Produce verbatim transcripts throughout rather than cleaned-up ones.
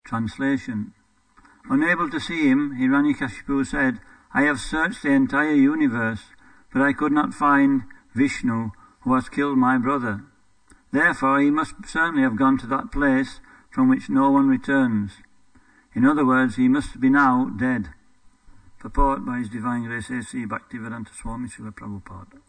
Translation. Unable to see him, Hiranyakashipu said, "I have searched the entire universe, but I could not find Vishnu, who has killed my brother. Therefore he must certainly have gone to that place from which no one returns. In other words, he must be now dead." Purport by His Divine Grace A C Bhaktivedanta Swami Srila Prabhupada.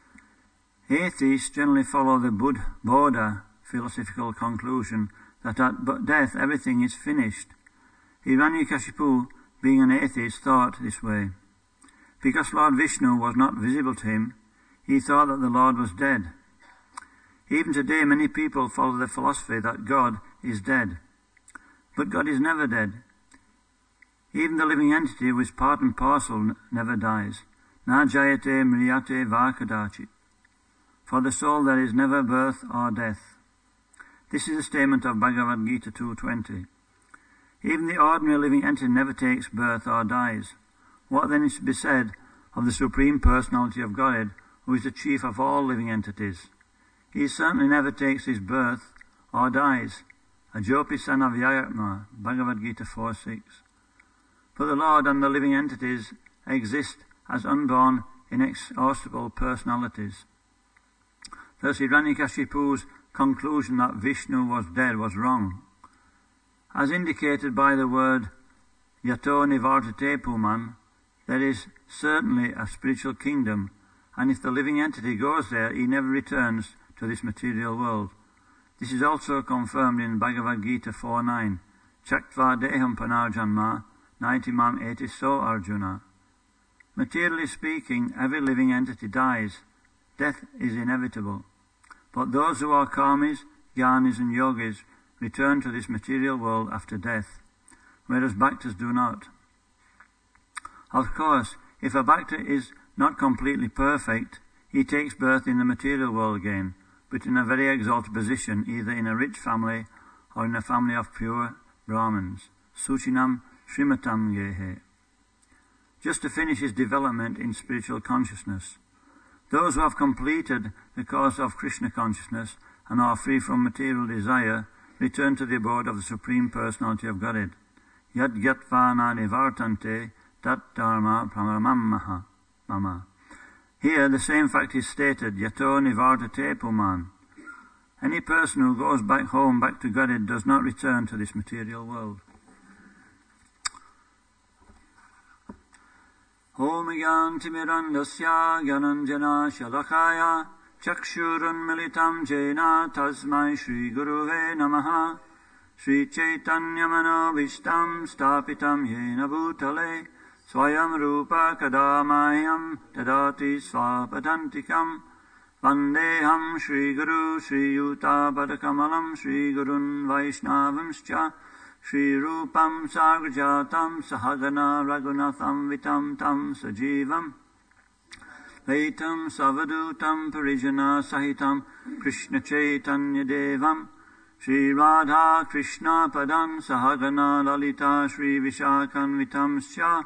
Atheists generally follow the Buddha philosophical conclusion that at death everything is finished. Hiranyakashipu, being an atheist, thought this way. Because Lord Vishnu was not visible to him, he thought that the Lord was dead. Even today many people follow the philosophy that God is dead. But God is never dead. Even the living entity with part and parcel never dies. Na jayate mriyate vakadachit. For the soul there is never birth or death. This is a statement of Bhagavad Gita two twenty. Even the ordinary living entity never takes birth or dies. What then is to be said of the Supreme Personality of Godhead, who is the chief of all living entities? He certainly never takes his birth or dies. Ajopi Sanavyayatma, Bhagavad Gita four six. But the Lord and the living entities exist as unborn, inexhaustible personalities. Thus Hiranyakashipu's conclusion that Vishnu was dead was wrong. As indicated by the word Yato Nivartate Puman, there is certainly a spiritual kingdom, and if the living entity goes there, he never returns to this material world. This is also confirmed in Bhagavad Gita four nine. Chaktva deham panarjanma, naitimam etiso Arjuna. Materially speaking, every living entity dies. Death is inevitable. But those who are karmis, jnanis and yogis return to this material world after death, whereas bhaktas do not. Of course, if a bhakta is not completely perfect, he takes birth in the material world again, but in a very exalted position, either in a rich family or in a family of pure Brahmins. Suchinam Srimatam Gehe. Just to finish his development in spiritual consciousness. Those who have completed the course of Krishna consciousness and are free from material desire return to the abode of the Supreme Personality of Godhead. Yad Yatvana Nivartante Tat Dharma Pramamamaha Mama. Here the same fact is stated, Yato Nivartate Puman. Any person who goes back home, back to Godhead, does not return to this material world. Om Gyanti Mirandasya Gyananjana Shalakaya Chakshurun Militam Jena Tasmai Shri Guruve Namaha Shri Chaitanya Manovistam Stapitam Yena Bhutale Swayam Rupa Kadamayam Tadati Swapadantikam Vandeham Shri Guru Shri Yuta Padakamalam Shri Gurun Vaishnavamscha Shri Rupam Sagrajatam Sahagana Raghunatham Vitam Tam Sajivam Vaitam Savadutam Parijana Sahitam Krishna Chaitanya Devam Shri Radha Krishna Padam Sahagana Lalita Shri Vishakan Vitam Sya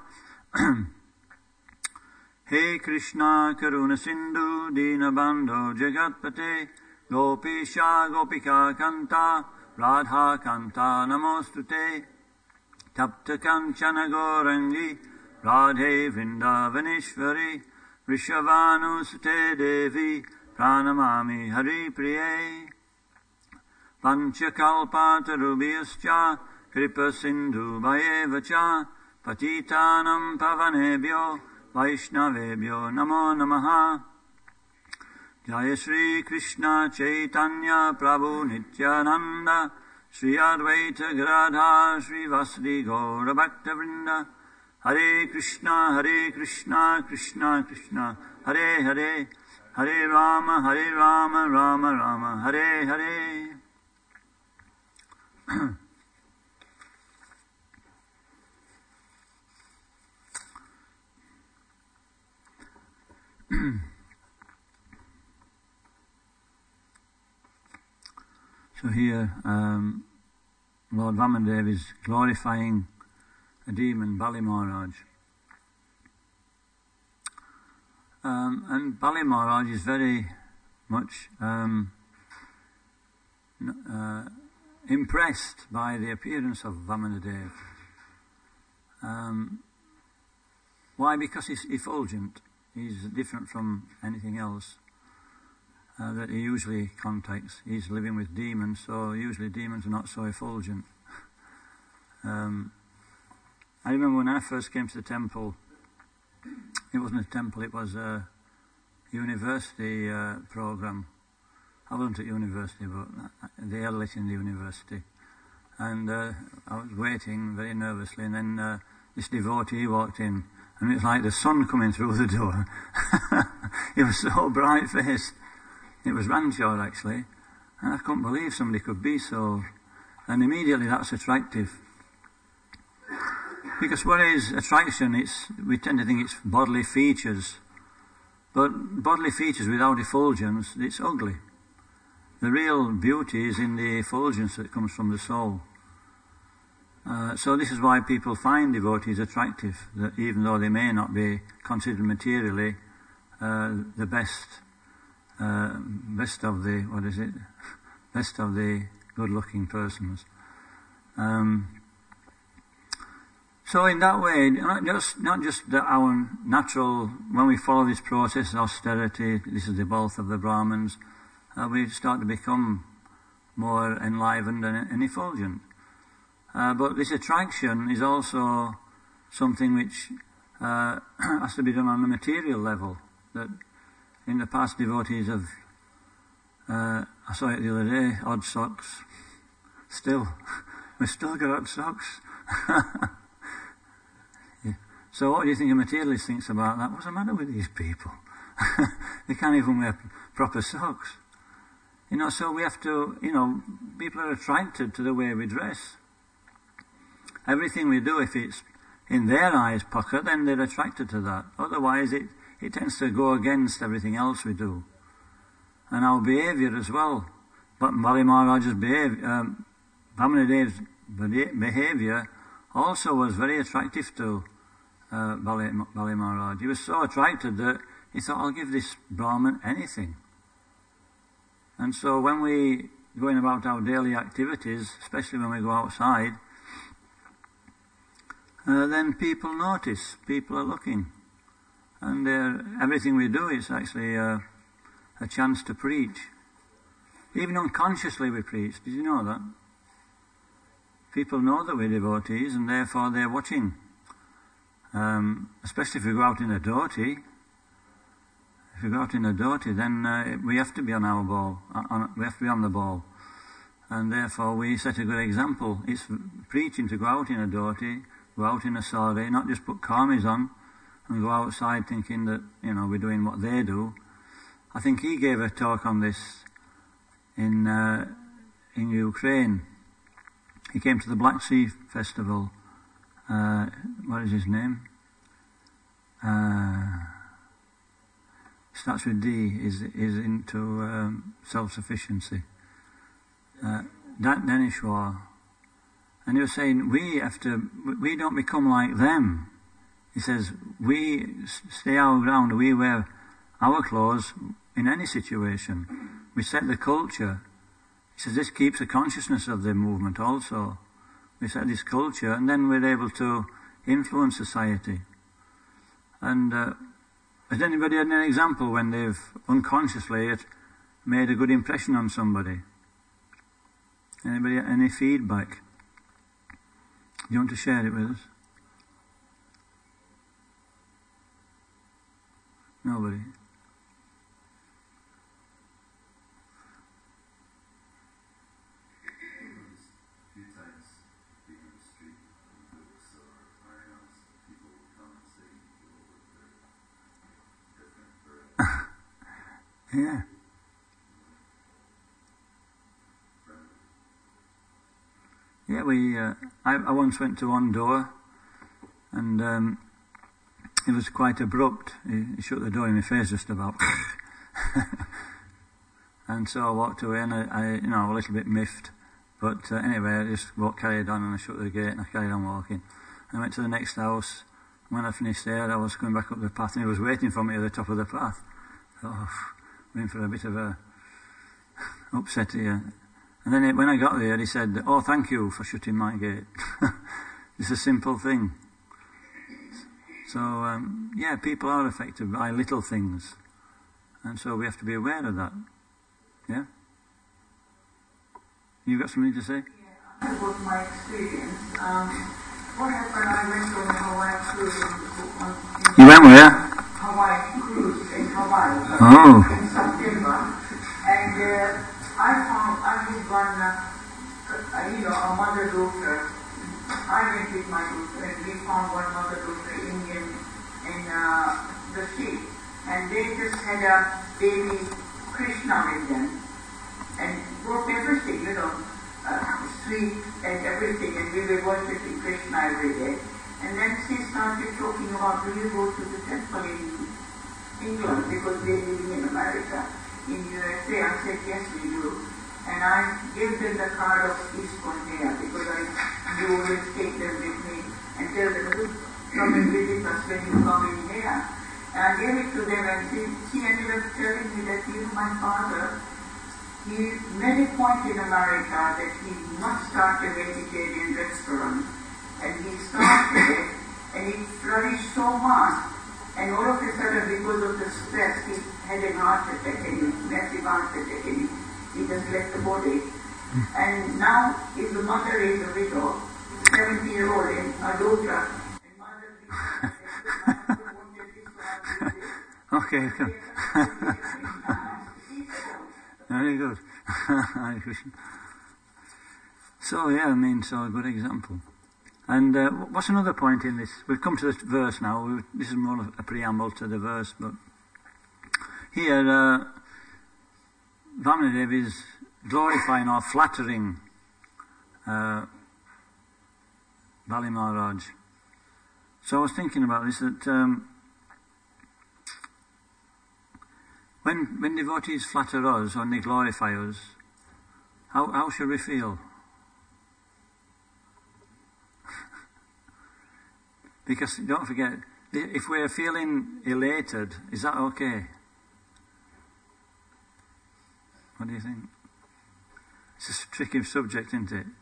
He Krishna Karuna Sindhu Dinabandho Jagatpate Gopisha Gopika Kanta Radha Kanta Namostute Tapta Kanchana Gorangi Radhe Vrindavaneshwari Rishavanusute Devi Pranamami Hari Priye Panchakalpatarubhyascha Kripa Sindhu Bhayevacha Patitanam Pavanebhyo Vaishnavebhyo Namo Namaha Jaya Shri Krishna Chaitanya Prabhu Nityananda Shri Advaita Gadadhar Shri Vasudhi Gaura Bhakta Vrinda Hare Krishna Hare Krishna Krishna Krishna Hare Hare Hare Rama Hare Rama Rama Rama Hare Hare. So here, um, Lord Vamandev is glorifying a demon, Bali Maharaj. Um, and Bali Maharaj is very much um, uh, impressed by the appearance of Vamanadev. Um, why? Because he's effulgent. He's different from anything else uh, that he usually contacts. He's living with demons, so usually demons are not so effulgent. um, I remember when I first came to the temple, it wasn't a temple, it was a university uh, program. I wasn't at university, but they held it in the university. And uh, I was waiting very nervously, and then uh, this devotee walked in, and it was like the sun coming through the door. He was so bright-faced. It was Ranchor, actually. And I couldn't believe somebody could be so. And immediately that's attractive. Because what is attraction? It's, we tend to think it's bodily features. But bodily features without effulgence, it's ugly. The real beauty is in the effulgence that comes from the soul. Uh, so this is why people find devotees attractive, that even though they may not be considered materially uh, the best, uh, best of the, what is it, best of the good-looking persons. Um, so in that way, not just, not just that our natural, when we follow this process, austerity, this is the wealth of the Brahmins, uh, we start to become more enlivened and, and effulgent. Uh, but this attraction is also something which uh, has to be done on a material level. That in the past devotees have, uh, I saw it the other day, odd socks. Still, we've still got odd socks. Yeah. So what do you think a materialist thinks about that? What's the matter with these people? They can't even wear proper socks. You know, so we have to, you know, people are attracted to the way we dress. Everything we do, if it's in their eyes pucker, then they're attracted to that. Otherwise, it, it tends to go against everything else we do. And our behaviour as well. But Bali Maharaj's behaviour, um, Vamanadev's behaviour also was very attractive to uh, Bali, Bali Maharaj. He was so attracted that he thought, I'll give this Brahmin anything. And so when we going about our daily activities, especially when we go outside, Uh, then people notice, people are looking. And uh, everything we do is actually uh, a chance to preach. Even unconsciously we preach. Did you know that? People know that we're devotees and therefore they're watching. Um, especially if we go out in a dhoti. If we go out in a dhoti, then uh, we have to be on our ball. On, we have to be on the ball. And therefore we set a good example. It's preaching to go out in a dhoti, go out in a sari, not just put karmis on and go outside thinking that, you know, we're doing what they do. I think he gave a talk on this in uh, in Ukraine. He came to the Black Sea Festival. Uh, what is his name? Uh, starts with D. Is is into um, self-sufficiency. Uh, Dat Danishwar. And he was saying, we have to, we don't become like them. He says, we stay our ground, we wear our clothes in any situation. We set the culture. He says, this keeps the consciousness of the movement also. We set this culture, and then we're able to influence society. And uh, has anybody had an example when they've unconsciously made a good impression on somebody? Anybody, any feedback? Do you want to share it with us? Nobody? A few times being on the street in books or arenas, people will come and say people with their different Yeah. Yeah, we. Uh, I, I once went to one door, and um, it was quite abrupt. He, he shut the door in my face just about, and so I walked away, and I, I you know, a little bit miffed. But uh, anyway, I just walked, carried on, and I shut the gate, and I carried on walking. And I went to the next house. When I finished there, I was going back up the path, and he was waiting for me at the top of the path. I thought, oh, I'm in for a bit of a upset here. And then it, when I got there, he said, "Oh, thank you for shutting my gate." It's a simple thing. So, um, yeah, people are affected by little things. And so we have to be aware of that. Yeah? You got something to say? Yeah, about my experience. Um, what happened, I went on a Hawaii cruise in, on, in You went where? Hawaii cruise in Hawaii Oh. in September. And uh, I found, I had one, uh, uh, you know, a mother-daughter. I went with my daughter and we found one mother-daughter Indian in uh, the sea. And they just had a baby Krishna with them. And brought everything, you know, uh, sweet and everything. And we were worshipping Krishna every day. And then she started talking about, do you go to the temple in England? Because they're living in America, in U S A. I said, yes, we do. And I gave them the card of ISKCON here because I do always take them with me and tell them, look, come and visit us when you come in here. And I gave it to them and she, she ended up telling me that, you know, my father, he made a point in America that he must start a vegetarian restaurant. And he started it and it flourished so much. And all of a sudden, because of the stress, he had a heart attack, and a massive heart attack, and he just left the body. And now his mother is a widow, seventy year old, and a daughter. And mother Okay. Very good. So, yeah, I mean, so a good example. And uh, what's another point in this? We've come to this verse now. We've, this is more of a preamble to the verse, but here, uh, Vamadev is glorifying or flattering uh, Bali Maharaj. So I was thinking about this, that um, when, when devotees flatter us or they glorify us, how, how should we feel? Because don't forget, if we're feeling elated, is that okay? What do you think? It's a tricky subject, isn't it?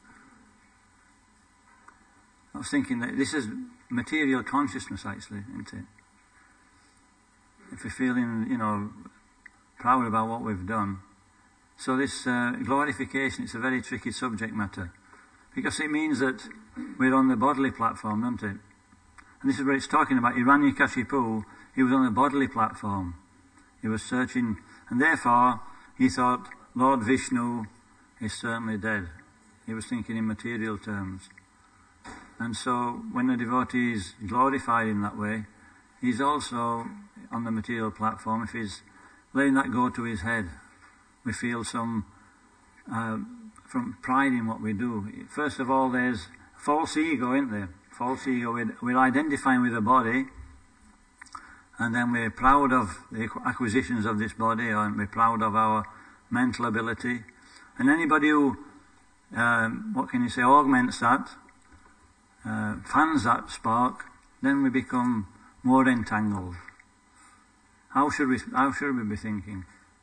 I was thinking that this is material consciousness, actually, isn't it? If we're feeling, you know, proud about what we've done. So this uh, glorification, it's a very tricky subject matter. Because it means that we're on the bodily platform, doesn't it? And this is what it's talking about. Hiranyakashipu, he was on the bodily platform. He was searching, and therefore he thought, Lord Vishnu is certainly dead. He was thinking in material terms. And so when the devotees glorify him that way, he's also on the material platform. If he's letting that go to his head, we feel some uh, from pride in what we do. First of all, there's false ego, isn't there? False ego. We're, we're identifying with the body, and then we're proud of the acquisitions of this body, and we're proud of our mental ability. And anybody who, um, what can you say, augments that, uh, fans that spark, then we become more entangled. How should we, how should we be thinking?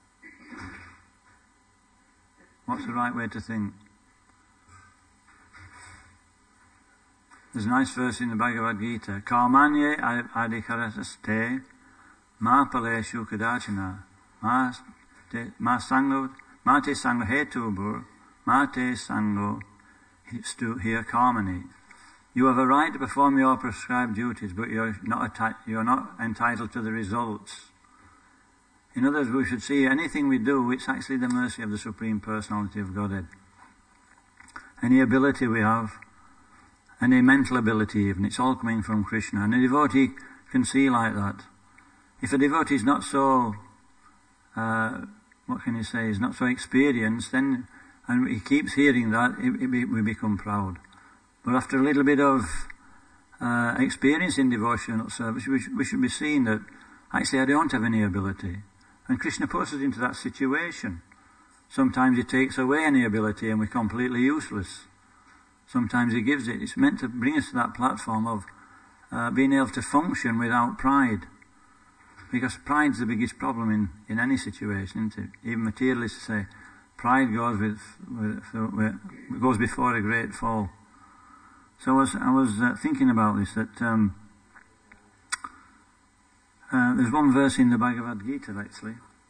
What's the right way to think? There's a nice verse in the Bhagavad Gita. Karmanye adhikaraste ma paleshu kadachana ma ma sango ma te sango hetubur ma te sango stu here karmani. You have a right to perform your prescribed duties, but you're not atti- you're not entitled to the results. In other words, we should see anything we do, it's actually the mercy of the Supreme Personality of Godhead. Any ability we have, any mental ability even, it's all coming from Krishna. And a devotee can see like that. If a devotee is not so, uh, what can you say, is not so experienced, then, and he keeps hearing that, it, it be, we become proud. But after a little bit of uh, experience in devotional service, we, sh- we should be seeing that, actually I don't have any ability. And Krishna puts us into that situation. Sometimes he takes away any ability and we're completely useless. Sometimes he gives it. It's meant to bring us to that platform of uh, being able to function without pride. Because pride's the biggest problem in, in any situation, isn't it? Even materialists say, pride goes with, with, with goes before a great fall. So I was I was uh, thinking about this, that um, uh, there's one verse in the Bhagavad Gita actually,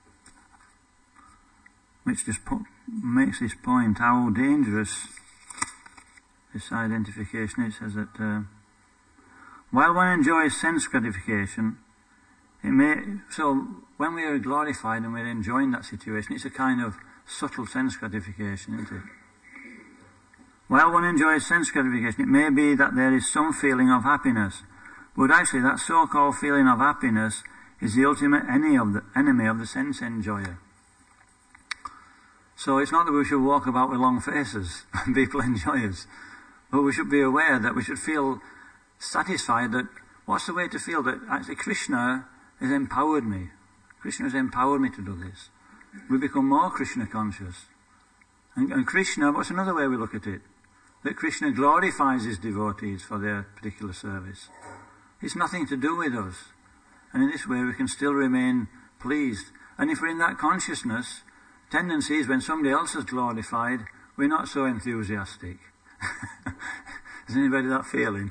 which just put, makes this point how dangerous this identification is. It says that uh, while one enjoys sense gratification, it may so when we are glorified and we're enjoying that situation, it's a kind of subtle sense gratification, isn't it? While one enjoys sense gratification, it may be that there is some feeling of happiness, but actually that so-called feeling of happiness is the ultimate enemy of the, enemy of the sense enjoyer. So it's not that we should walk about with long faces and people enjoy us, but we should be aware that we should feel satisfied that, what's the way to feel that actually Krishna has empowered me. Krishna has empowered me to do this. We become more Krishna conscious. And, and Krishna, what's another way we look at it? That Krishna glorifies his devotees for their particular service. It's nothing to do with us. And in this way we can still remain pleased. And if we're in that consciousness, tendency is when somebody else is glorified, we're not so enthusiastic. Has anybody that feeling?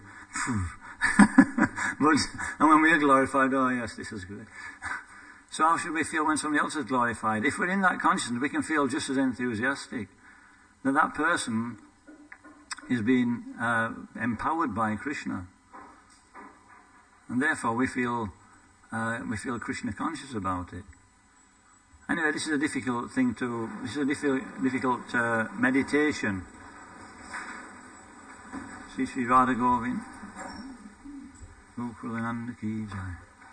But, and when we're glorified, oh yes, this is good. So how should we feel when somebody else is glorified? If we're in that consciousness, we can feel just as enthusiastic that that person is being uh, empowered by Krishna, and therefore we feel uh, we feel Krishna conscious about it. Anyway, this is a difficult thing to. This is a difficult, difficult uh, meditation. Sri Sri Radha Govind, Gokulananda Ki Jai.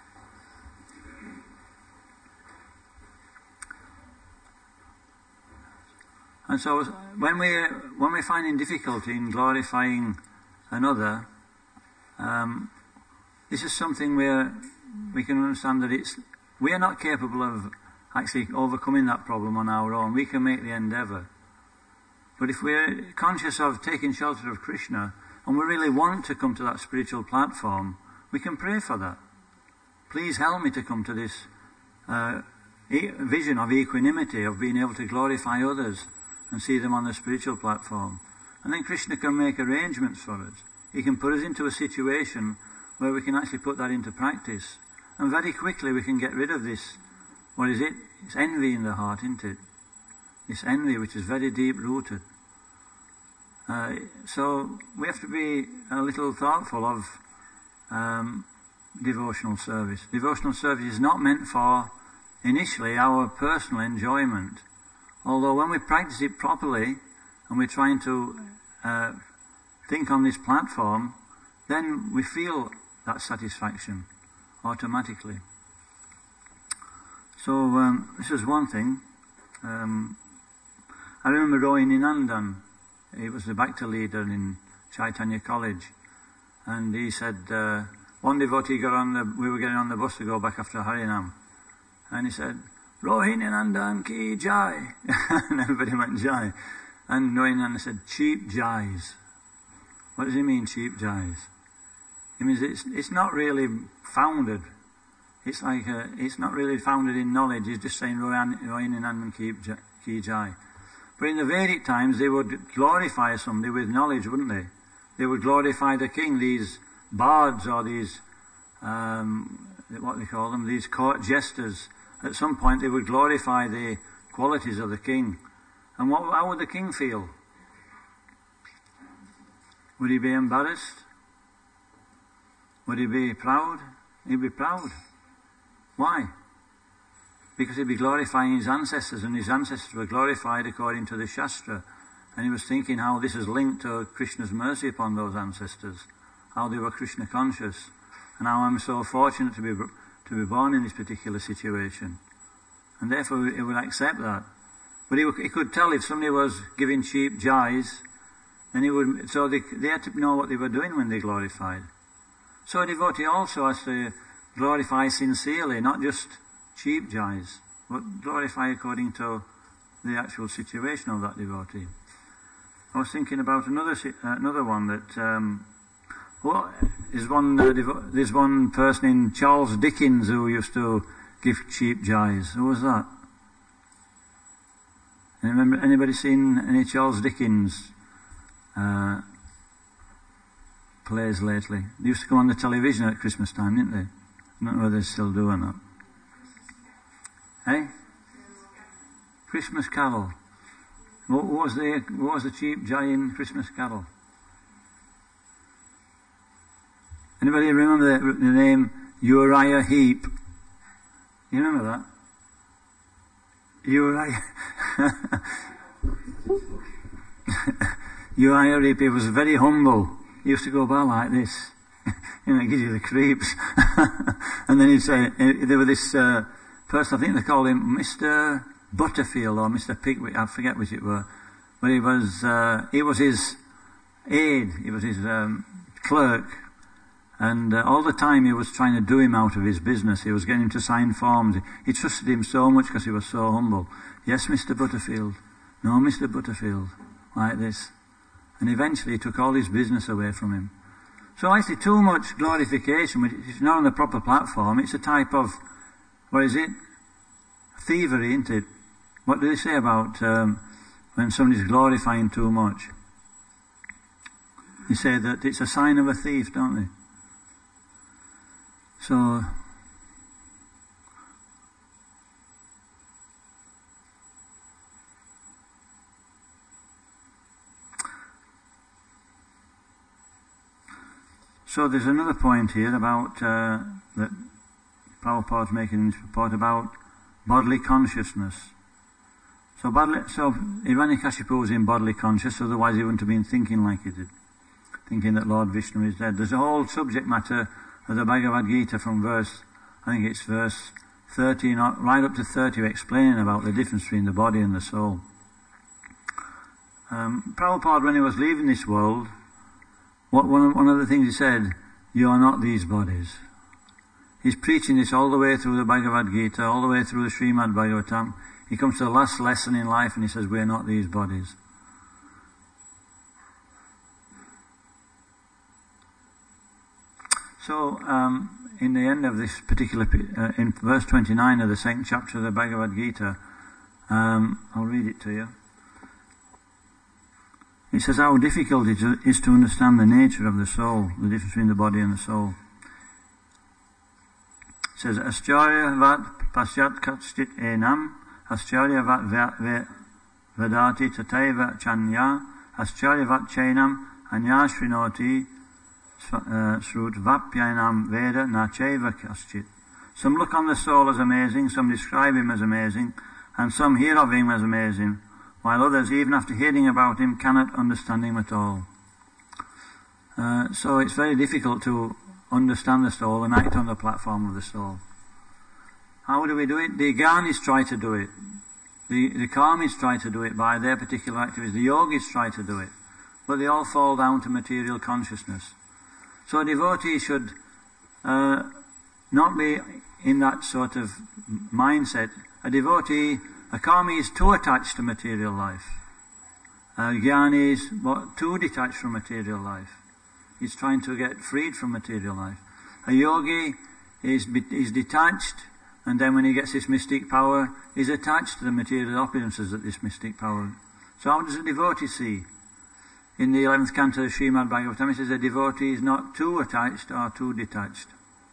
And so, when we when we're finding difficulty in glorifying another, um, this is something where we can understand that it's we are not capable of actually overcoming that problem on our own. We can make the endeavour, but if we're conscious of taking shelter of Krishna and we really want to come to that spiritual platform, we can pray for that. Please help me to come to this uh, e- vision of equanimity, of being able to glorify others and see them on the spiritual platform. And then Krishna can make arrangements for us. He can put us into a situation where we can actually put that into practice. And very quickly we can get rid of this, what is it? It's envy in the heart, isn't it? This envy which is very deep rooted. Uh, so we have to be a little thoughtful of um, devotional service. Devotional service is not meant for, initially, our personal enjoyment. Although when we practice it properly and we're trying to uh, think on this platform, then we feel that satisfaction automatically. So um, this is one thing. Um, I remember Rohini Nandan. He was the Bhakta leader in Chaitanya College, and he said uh, one devotee got on the. We were getting on the bus to go back after Harinam, and he said, Rohini Nandan ki jai. And everybody went jai. And Rohini Nandan said, cheap jais. What does he mean, cheap jais? It means it's, it's not really founded. It's like, a, it's not really founded in knowledge. He's just saying Rohini Nandan ki jai. But in the Vedic times, they would glorify somebody with knowledge, wouldn't they? They would glorify the king, these bards or these, um, what they call them, these court jesters. At some point they would glorify the qualities of the king. And what, how would the king feel? Would he be embarrassed? Would he be proud? He'd be proud. Why? Because he'd be glorifying his ancestors, and his ancestors were glorified according to the Shastra. And he was thinking how this is linked to Krishna's mercy upon those ancestors, how they were Krishna conscious, and how I'm so fortunate to be to be born in this particular situation. And therefore he would accept that. But he, he could tell if somebody was giving cheap jais, then he would, so they, they had to know what they were doing when they glorified. So a devotee also has to glorify sincerely, not just cheap jais, but glorify according to the actual situation of that devotee. I was thinking about another another one that um, well, there's one uh, devo- there's one person in Charles Dickens who used to give cheap jais. Who was that? And remember, anybody seen any Charles Dickens uh, plays lately? They used to come on the television at Christmas time, didn't they? I don't know whether they still do or not. Eh? Christmas Carol. What was the what was the cheap joy in Christmas Carol? Anybody remember the, the name Uriah Heep? You remember that? Uriah. Uriah Heep. He was very humble. He used to go about like this. You know, it gives you the creeps. And then he'd say, there was this uh, person, I think they called him Mister Butterfield or Mister Pickwick, I forget which it were. But he was, uh, he was his aide, he was his um, clerk. And uh, all the time he was trying to do him out of his business. He was getting him to sign forms. He trusted him so much because he was so humble. Yes, Mister Butterfield. No, Mister Butterfield. Like this. And eventually he took all his business away from him. So I see too much glorification, which is not on the proper platform. It's a type of, what is it? Thievery, isn't it? What do they say about um, when somebody's glorifying too much? They say that it's a sign of a thief, don't they? So, so there's another point here about uh, that Prabhupada's making in this report about bodily consciousness. So, bodily, so Hiranyakashipu was in bodily consciousness, otherwise he wouldn't have been thinking like he did, thinking that Lord Vishnu is dead. There's a whole subject matter of the Bhagavad Gita from verse, I think it's verse thirteen, right up to thirty, explaining about the difference between the body and the soul. Um, Prabhupada, when he was leaving this world, what, one, of, one of the things he said, you are not these bodies. He's preaching this all the way through the Bhagavad Gita, all the way through the Srimad Bhagavatam. He comes to the last lesson in life and he says, we are not these bodies. So, um, in the end of this particular, uh, in verse twenty-nine of the second chapter of the Bhagavad Gita, um, I'll read it to you. It says, how difficult it is to understand the nature of the soul, the difference between the body and the soul. It says, Ascharya vat pasyat katstit enam, Ascharya vat vedati tateva chanya, Ascharya vat chainam, anya shrinoti, Srut Vapyanam Veda Nacheva Kaschit. Some look on the soul as amazing, some describe him as amazing, and some hear of him as amazing, while others, even after hearing about him, cannot understand him at all. Uh, so it's very difficult to understand the soul and act on the platform of the soul. How do we do it? The Gyanis try to do it. The, the Karmis try to do it by their particular activities. The Yogis try to do it. But they all fall down to material consciousness. So a devotee should uh, not be in that sort of mindset. A devotee, a karmi is too attached to material life. A jnani is what, too detached from material life. He's trying to get freed from material life. A yogi is, is detached, and then when he gets this mystic power, is attached to the material opulences that this mystic power. So how does a devotee see? In the eleventh canto of Srimad Bhagavatam, it says a devotee is not too attached or too detached.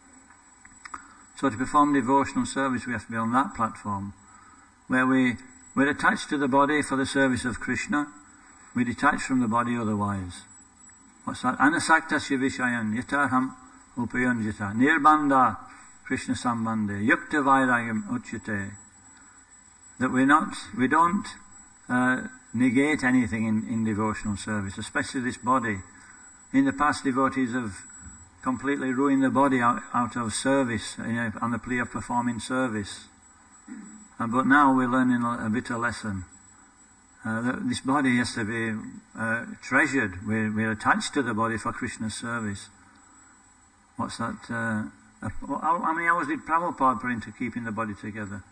So to perform devotional service, we have to be on that platform, where we, we're attached to the body for the service of Krishna, we detach from the body otherwise. What's that? Anasaktasya vishayan yatarham upayanjita nirbandha Krishna sambandhe yukta vairagam uchyate. That we're not, we don't uh, negate anything in, in devotional service, especially this body. In the past, devotees have completely ruined the body out, out of service, you know, on the plea of performing service. Uh, but now we're learning a, a bitter lesson. Uh, that this body has to be uh, treasured. We're, we're attached to the body for Krishna's service. What's that? Uh, how, how many hours did Prabhupada put into keeping the body together?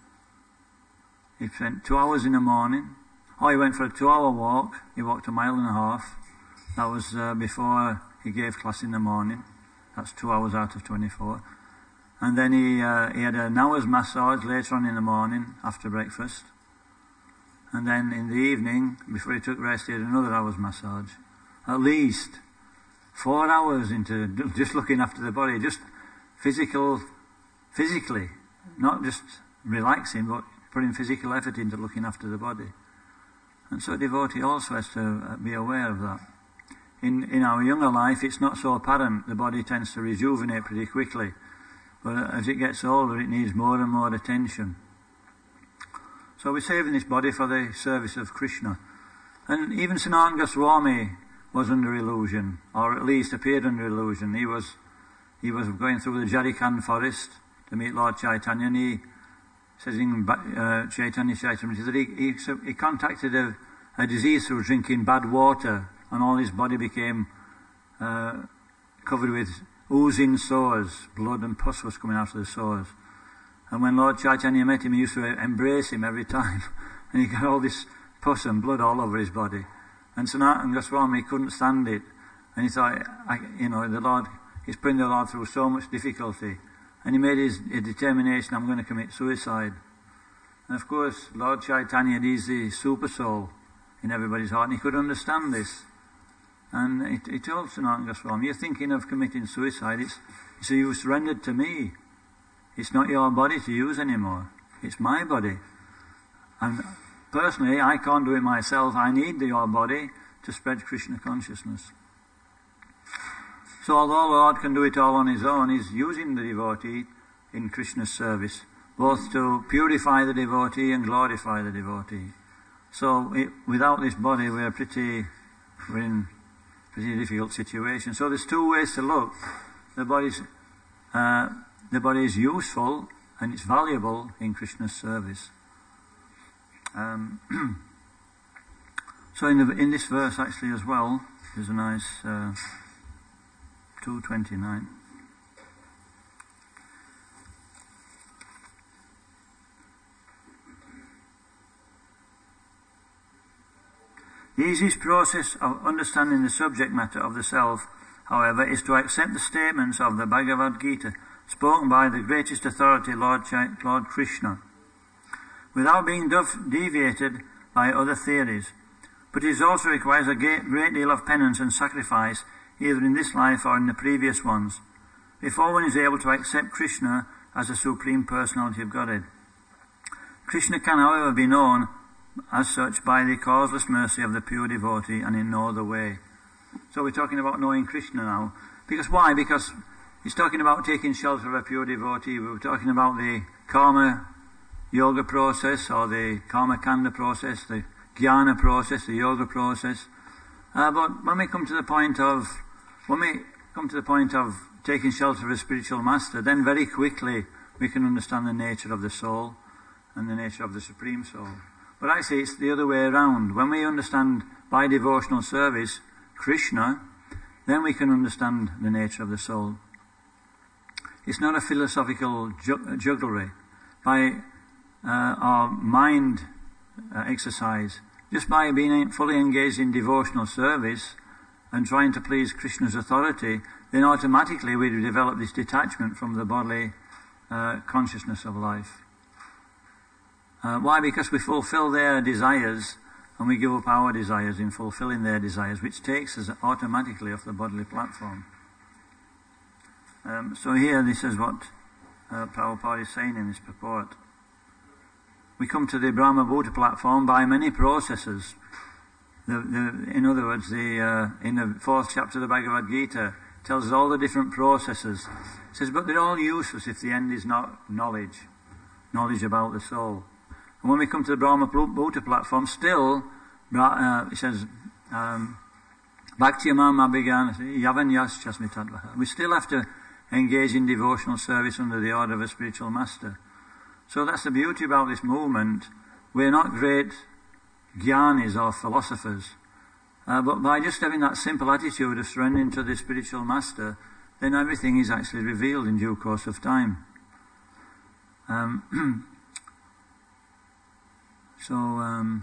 He spent two hours in the morning. Oh, he went for a two-hour walk. He walked a mile and a half. That was uh, before he gave class in the morning. That's two hours out of twenty-four. And then he uh, he had an hour's massage later on in the morning after breakfast. And then in the evening, before he took rest, he had another hour's massage. At least four hours into just looking after the body, just physical, physically, not just relaxing, but putting physical effort into looking after the body. And so a devotee also has to be aware of that. In, in our younger life, it's not so apparent. The body tends to rejuvenate pretty quickly. But as it gets older, it needs more and more attention. So we're saving this body for the service of Krishna. And even Sanatana Goswami was under illusion, or at least appeared under illusion. He was he was going through the Jharkhand forest to meet Lord Chaitanya, and he says in uh, Chaitanya Chaitamrita that he, he, he contacted a, a disease through drinking bad water, and all his body became uh, covered with oozing sores. Blood and pus was coming out of the sores. And when Lord Chaitanya met him, he used to embrace him every time. And he got all this pus and blood all over his body. And Sanatana Goswami couldn't stand it. And he thought, I, you know, the Lord, he's putting the Lord through so much difficulty. And he made his, his determination, I'm going to commit suicide. And of course, Lord Chaitanya, he's the super soul in everybody's heart. And he could understand this. And he, he told Sanatana Goswami, you're thinking of committing suicide. It's, he said, you've surrendered to me. It's not your body to use anymore. It's my body. And personally, I can't do it myself. I need your body to spread Krishna consciousness. So although the Lord can do it all on his own, he's using the devotee in Krishna's service, both to purify the devotee and glorify the devotee. So it, without this body, we're pretty, we're in a pretty difficult situation. So there's two ways to look. The body's, uh, the body is useful and it's valuable in Krishna's service. Um, so in, the, in this verse actually as well, there's a nice uh, two twenty-nine. The easiest process of understanding the subject matter of the self, however, is to accept the statements of the Bhagavad Gita spoken by the greatest authority, Lord, Ch- Lord Krishna, without being deviated by other theories. But it also requires a great deal of penance and sacrifice, either in this life or in the previous ones, before one is able to accept Krishna as the Supreme Personality of Godhead. Krishna can, however, be known as such by the causeless mercy of the pure devotee and in no other way. So we're talking about knowing Krishna now. Because why? Because he's talking about taking shelter of a pure devotee. We were talking about the karma yoga process, or the karma kanda process, the jnana process, the yoga process. Uh, but when we come to the point of, when we come to the point of taking shelter of a spiritual master, then very quickly we can understand the nature of the soul and the nature of the Supreme Soul. But I say it's the other way around. When we understand by devotional service Krishna, then we can understand the nature of the soul. It's not a philosophical ju- jugglery. By uh, our mind uh, exercise, just by being fully engaged in devotional service and trying to please Krishna's authority, then automatically we develop this detachment from the bodily uh, consciousness of life. Uh, why? Because we fulfill their desires and we give up our desires in fulfilling their desires, which takes us automatically off the bodily platform. Um, so here this is what uh, Prabhupada is saying in this purport. We come to the Brahma Bhuta platform by many processes. The, the, in other words, the, uh, in the fourth chapter of the Bhagavad Gita tells us all the different processes. It says, but they're all useless if the end is not knowledge, knowledge about the soul. And when we come to the Brahma Bhuta platform, still, uh, it says, um, Bhakti-yamam abhigan, yavan yas chasmitadvaha. We still have to engage in devotional service under the order of a spiritual master. So that's the beauty about this movement. We're not great jnanis or philosophers, uh, but by just having that simple attitude of surrendering to the spiritual master, then everything is actually revealed in due course of time. Um, so, um,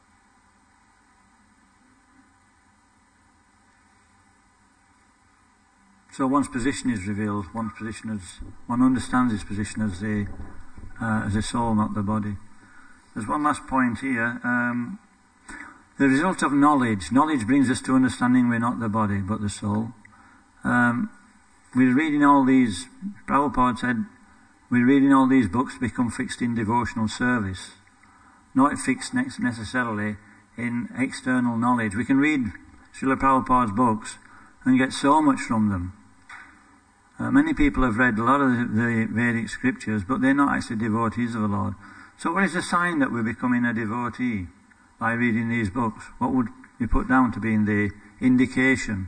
so one's position is revealed. One's position as one understands his position as the uh, as a soul, not the body. there's one last point here. Um, the result of knowledge. Knowledge brings us to understanding we're not the body, but the soul. Um, we're reading all these, Prabhupada said, we're reading all these books to become fixed in devotional service. Not fixed necessarily in external knowledge. We can read Srila Prabhupada's books and get so much from them. Uh, many people have read a lot of the, the Vedic scriptures, but they're not actually devotees of the Lord. So what is the sign that we're becoming a devotee by reading these books? What would be put down to being the indication?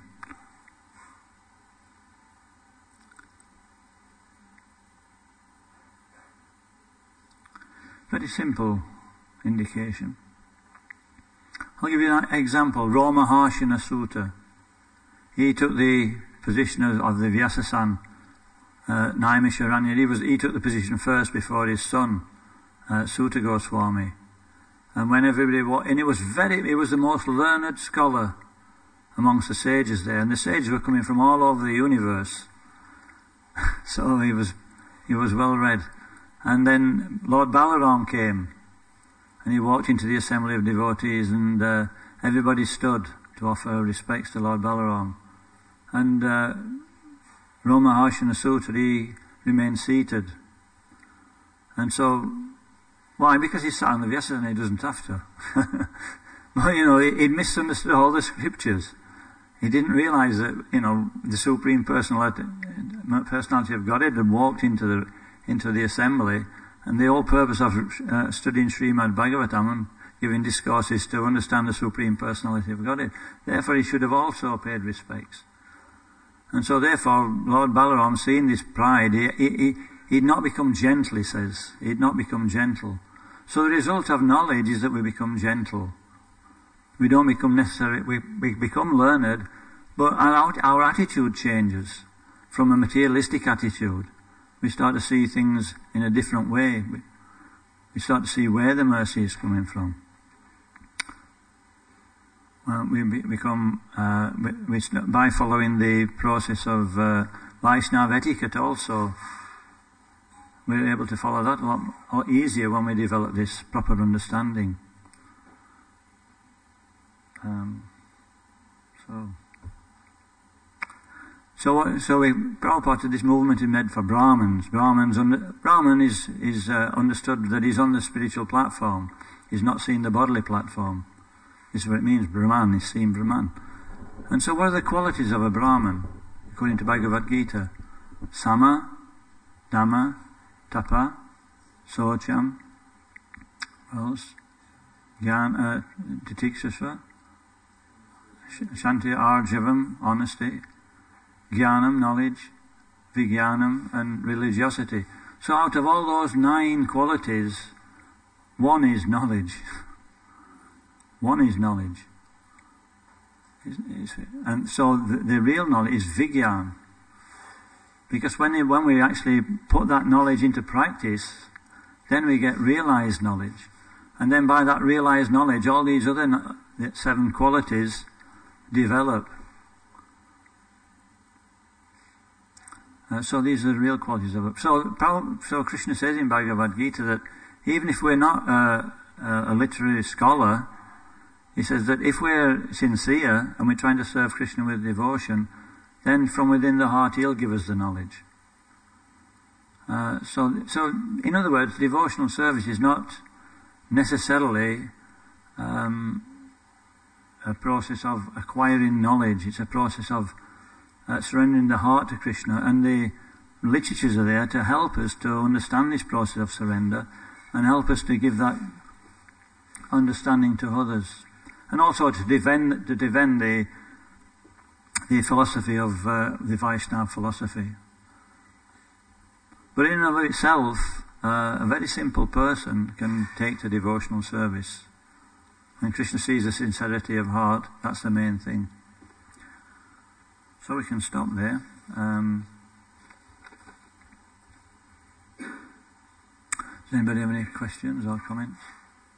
Very simple indication. I'll give you an example. Roma Harshana Sutta. He took the position of, of the Vyasasan, uh, Naimisharanya. He, was, he took the position first before his son, uh, Sutta Goswami. And when everybody, and he was very, he was the most learned scholar amongst the sages there. And the sages were coming from all over the universe. So he was, he was well read. And then Lord Balaram came, and he walked into the assembly of devotees, and uh, everybody stood to offer respects to Lord Balaram. And uh, Roma Harshana Sutta, he remained seated. And so, why? Because he sat on the Vyasa and he doesn't have to. But, you know, he, he'd misunderstood all the scriptures. He didn't realize that, you know, the Supreme Personality, personality of Godhead had walked into the into the assembly, and the whole purpose of uh, studying Srimad Bhagavatam and giving discourses to understand the Supreme Personality of Godhead. Therefore, he should have also paid respects. And so, therefore, Lord Balaram, seeing this pride, he, he, he'd not become gentle, he says. He'd not become gentle. So the result of knowledge is that we become gentle. We don't become necessary, we, we become learned, but our, our attitude changes from a materialistic attitude. We start to see things in a different way. We start to see where the mercy is coming from. Well, we become, uh, we, we, by following the process of uh, Vaishnava etiquette also, we're able to follow that a lot, a lot easier when we develop this proper understanding. Um, so... So, so we, Prabhupada said this movement is meant for Brahmins. Brahmins, under, Brahman is, is uh, understood that he's on the spiritual platform. He's not seen the bodily platform. This is what it means, Brahman, he's seen Brahman. And so what are the qualities of a Brahman, according to Bhagavad Gita? Sama, Dhamma, Tapa, Socham, what else? Gyan, uh, Titikshasva, Shanti Arjavam, honesty, Jnanam, knowledge, Vijnanam, and religiosity. So out of all those nine qualities, one is knowledge. One is knowledge. And so the, the real knowledge is Vijnan. Because when, it, when we actually put that knowledge into practice, then we get realized knowledge. And then by that realized knowledge, all these other no, seven qualities develop. Uh, so these are the real qualities of it. So, so Krishna says in Bhagavad Gita that even if we're not uh, a literary scholar, he says that if we're sincere and we're trying to serve Krishna with devotion, then from within the heart he'll give us the knowledge. Uh, so, so in other words, devotional service is not necessarily um, a process of acquiring knowledge. It's a process of Uh, surrendering the heart to Krishna, and the literatures are there to help us to understand this process of surrender and help us to give that understanding to others, and also to defend to defend the the philosophy of uh, the Vaishnava philosophy. But in and of itself, uh, a very simple person can take to devotional service, and Krishna sees the sincerity of heart. That's the main thing. So we can stop there. Um, does anybody have any questions or comments?